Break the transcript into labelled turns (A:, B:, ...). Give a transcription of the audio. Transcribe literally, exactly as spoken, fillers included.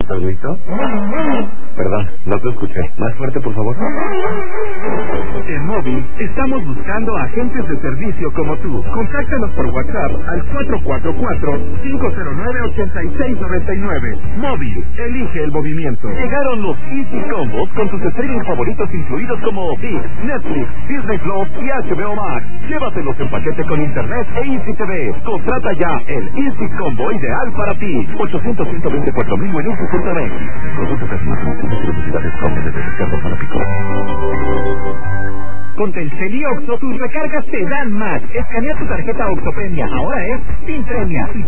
A: ¿Estás listo? Perdón, no te escuché. Más fuerte, por favor.
B: En Móvil estamos buscando agentes de servicio como tú. Contáctanos por WhatsApp al cuatro cuatro cuatro, cinco cero nueve, ocho seis nueve nueve. Móvil, elige el movimiento.
C: Llegaron los Easy Combos con tus streaming favoritos incluidos como ViX, Netflix, Disney Plus y H B O Max. Llévatelos en paquete con internet e Easy T V. Contrata ya el Easy Combo ideal para ti. ochocientos, ciento veinticuatro mil en Easy punto net. Producto casi publicidades cómodas de descargo para pico.
B: Con Telcel y Oxxo, tus recargas te dan más. Escanea tu tarjeta Oxxo Premia. Ahora es Sin Premia.